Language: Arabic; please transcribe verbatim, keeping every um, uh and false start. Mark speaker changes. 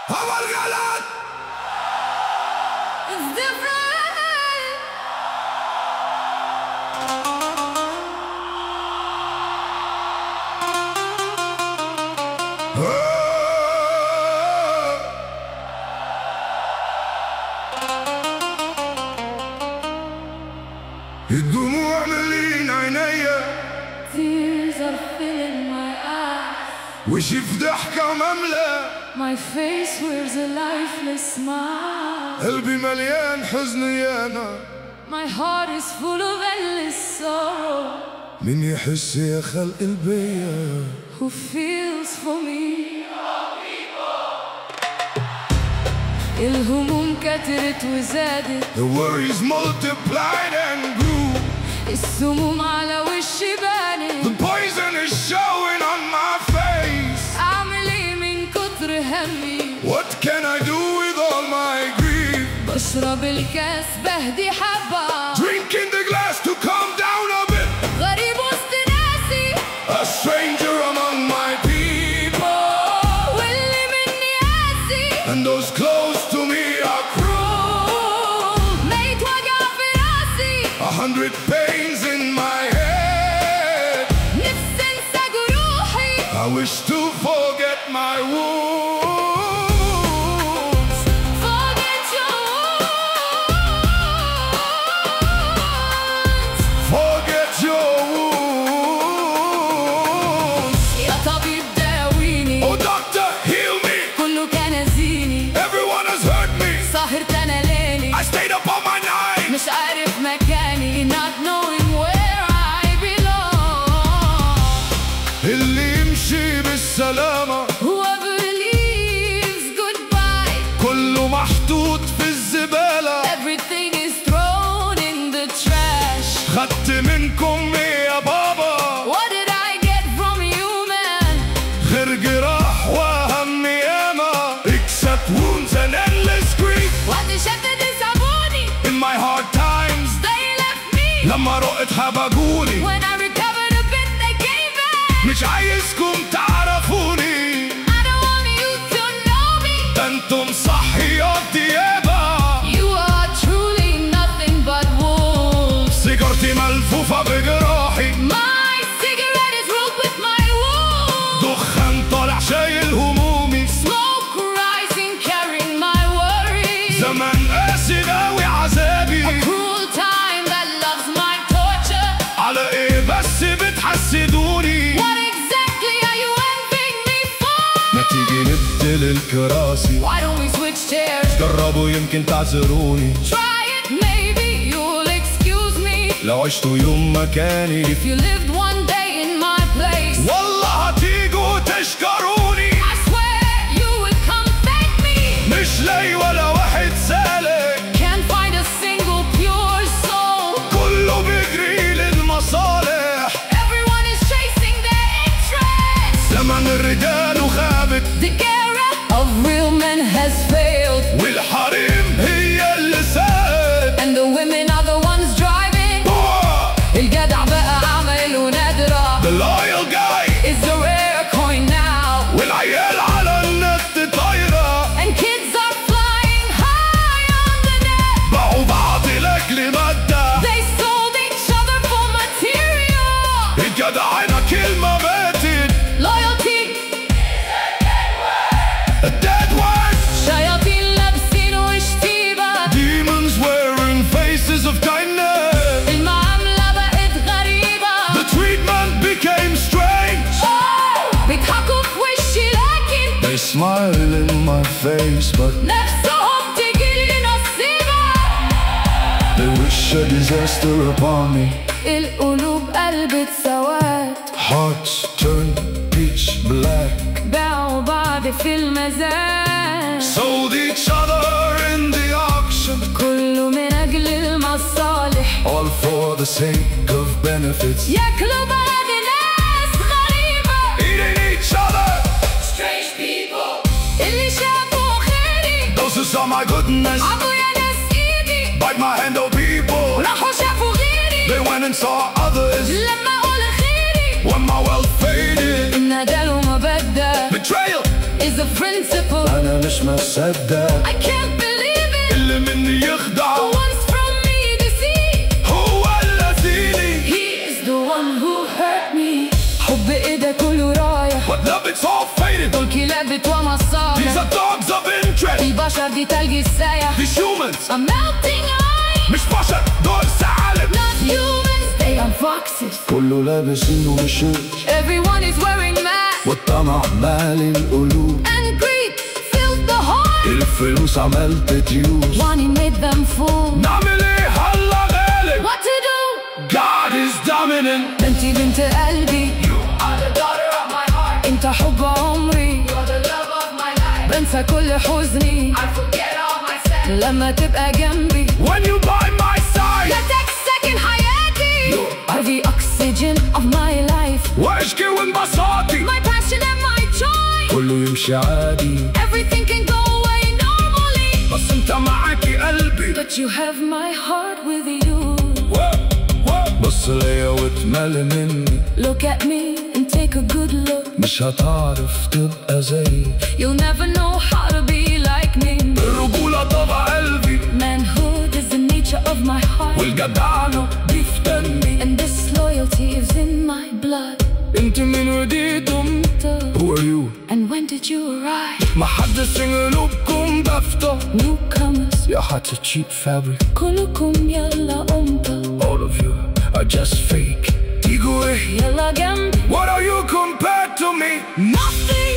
Speaker 1: هو الغلط
Speaker 2: It's different.
Speaker 1: الدموع ملين عينيا
Speaker 2: Tears are filling my eyes.
Speaker 1: وشي في ضحكة مملى
Speaker 2: My face wears a lifeless smile.
Speaker 1: قلبي مليان حزن ياما.
Speaker 2: My heart is full of endless sorrow.
Speaker 1: مين يحس يا خلق البيا
Speaker 2: Who feels for me? الهموم كترت وزادت.
Speaker 1: The worries multiplied and grew.
Speaker 2: السموم على وشي بانت.
Speaker 1: The poison is showing on my face.
Speaker 2: أعمل إيه من كتر همي؟
Speaker 1: What can I do with all my grief?
Speaker 2: بشرب الكاس بهدي حبة.
Speaker 1: Drinking the glass to calm down a bit.
Speaker 2: غريب وسط ناسي.
Speaker 1: A stranger among my people.
Speaker 2: واللي مني قاسي.
Speaker 1: And those close to me are cruel.
Speaker 2: ميت وجع في راسي.
Speaker 1: A hundred pains in my head.
Speaker 2: نفسي انسى جروحي.
Speaker 1: I wish to forget my wounds.
Speaker 2: Forget your wounds.
Speaker 1: Forget your wounds.
Speaker 2: يا طبيب داويني.
Speaker 1: Oh doctor, heal me.
Speaker 2: كله كان أذيني.
Speaker 1: Everyone has hurt me.
Speaker 2: سهرت أنا ليلي.
Speaker 1: I stayed up all my night.
Speaker 2: مش عارف مكاني. Not knowing where I belong.
Speaker 1: اللي يمشي بالسلامة
Speaker 2: Whoever leaves goodbye.
Speaker 1: كله محطوط في الزبالة.
Speaker 2: Everything is thrown in the trash.
Speaker 1: خدت منكم ايه يا بابا؟
Speaker 2: What did I get from you, man?
Speaker 1: غير جراح وهم ياما. Except wounds and endless grief.
Speaker 2: وقت شدد سابوني.
Speaker 1: In my hard times
Speaker 2: They left me.
Speaker 1: لما رقت حبجوني.
Speaker 2: When I recovered a bit, they gave back.
Speaker 1: مش عايزكم تعرفوني.
Speaker 2: I don't want you to know me.
Speaker 1: ده انتم صحيات ديابة.
Speaker 2: You are truly nothing but wolves.
Speaker 1: سيجارتي ملفوفة بجراحي.
Speaker 2: My cigarette is rolled with my wounds.
Speaker 1: دخان طالع شايل همومي.
Speaker 2: Smoke rising, carrying my worries.
Speaker 1: زمن قاسي غاوي عذابي.
Speaker 2: A cruel time that loves my torture.
Speaker 1: على ايه بس بتحسدوني؟
Speaker 2: What exactly are you envying me for?
Speaker 1: ما تيجي نبدل الكراسي.
Speaker 2: Why don't we switch chairs?
Speaker 1: جربوا يمكن تعذروني.
Speaker 2: Try it, maybe you'll excuse me.
Speaker 1: لو عشتوا يوم مكاني
Speaker 2: If you lived one day in my place,
Speaker 1: والله هتيجوا تشكروني.
Speaker 2: I swear you would come thank me.
Speaker 1: مش لاقي ولا واحد سالك.
Speaker 2: Can't find a single pure soul.
Speaker 1: كله بيجري للمصالح.
Speaker 2: Everyone is chasing their interests.
Speaker 1: زمن الرجال وخابت.
Speaker 2: The era of real men has failed.
Speaker 1: والحريم هي اللي ساد.
Speaker 2: And the women are the ones driving. الجدع بقى عمل ونادرة.
Speaker 1: The loyal guy
Speaker 2: Is a rare coin now.
Speaker 1: والعيال على النت طايرة.
Speaker 2: And kids are flying high on the net.
Speaker 1: باعوا بعض لأجل مادة.
Speaker 2: They sold each other for material.
Speaker 1: الجدعنة كلمة ماتت.
Speaker 2: Loyalty.
Speaker 1: A dead word.
Speaker 2: شياطين لابسين وشتيبة.
Speaker 1: Demons wearing faces of kindness.
Speaker 2: المعاملة بقت غريبة.
Speaker 1: The treatment became strange.
Speaker 2: بيضحكوا في وشي لكن
Speaker 1: They smile in my face but
Speaker 2: نفسهم تجيلي نصيبة.
Speaker 1: they wish a disaster upon me.
Speaker 2: القلوب قلبت سواد.
Speaker 1: Hearts turn pitch black.
Speaker 2: باعوا بعض في المزاد.
Speaker 1: Sold each other in the auction.
Speaker 2: كله من أجل المصالح.
Speaker 1: All for the sake of benefits.
Speaker 2: ياكلوا بعض ناس غريبة.
Speaker 1: Eating each other.
Speaker 2: Strange people. اللي شافوا خيري.
Speaker 1: Those who saw my goodness.
Speaker 2: عبوا يا ناس إيدي.
Speaker 1: Bite my hand, oh people.
Speaker 2: راحوا شافوا غيري.
Speaker 1: They went and saw others.
Speaker 2: لما أقول خيري.
Speaker 1: When my wealth faded.
Speaker 2: الندل ومبدأ.
Speaker 1: Betrayal
Speaker 2: is He's a principal.
Speaker 1: أنا مش مصدق
Speaker 2: I can't believe it.
Speaker 1: اللي مني يخدع
Speaker 2: The ones from me deceive.
Speaker 1: هو الذي
Speaker 2: He is the one who hurt me. حب ايه ده كله رايح.
Speaker 1: But love it's all faded.
Speaker 2: دول كلاب بتوع مصالح.
Speaker 1: These are dogs of interest.
Speaker 2: البشر دي تلج السايح.
Speaker 1: These humans
Speaker 2: A melting ice.
Speaker 1: مش بشر دول ثعالب.
Speaker 2: Not humans, they are foxes.
Speaker 1: كله لابس انه بشوش.
Speaker 2: Everyone is wearing masks.
Speaker 1: والطمع مالي القلوب.
Speaker 2: And greed fills the heart.
Speaker 1: الفلوس عملت ديوس.
Speaker 2: Money made them full.
Speaker 1: نعمل ايه هلا غالب.
Speaker 2: What to do?
Speaker 1: God is dominant.
Speaker 2: بنتي بنت قلبي.
Speaker 1: You are the daughter of my heart.
Speaker 2: انت حب عمري.
Speaker 1: You're the love of my life.
Speaker 2: بنسى كل حزني.
Speaker 1: I forget all my sadness.
Speaker 2: لما تبقى جنبي.
Speaker 1: When you by my side.
Speaker 2: لا تكسكن حياتي. Are the oxygen of my life.
Speaker 1: واشكي وانبساطي.
Speaker 2: My passion and my joy.
Speaker 1: كله يمشي عادي.
Speaker 2: Everything can go away normally.
Speaker 1: بس انت معاكي قلبي.
Speaker 2: But you have my heart with you.
Speaker 1: بص ليا واتملي مني.
Speaker 2: Look at me and take a good look.
Speaker 1: مش هتعرف تبقى زيي.
Speaker 2: You'll never know how to be like me.
Speaker 1: الرجولة طبع قلبي.
Speaker 2: Manhood is the nature of my heart.
Speaker 1: والجدعنة دي في دمي.
Speaker 2: And this loyalty is in my blood.
Speaker 1: انت من وديت امتى. Who are you?
Speaker 2: And when did you arrive?
Speaker 1: محدش قلوبكم بفتح.
Speaker 2: Newcomers.
Speaker 1: يا حتى cheap fabric.
Speaker 2: كلكم يلا امتى.
Speaker 1: All of you are just fake. تيجوا ايه؟
Speaker 2: يلا جنبي.
Speaker 1: What are you compared to me?
Speaker 2: Nothing.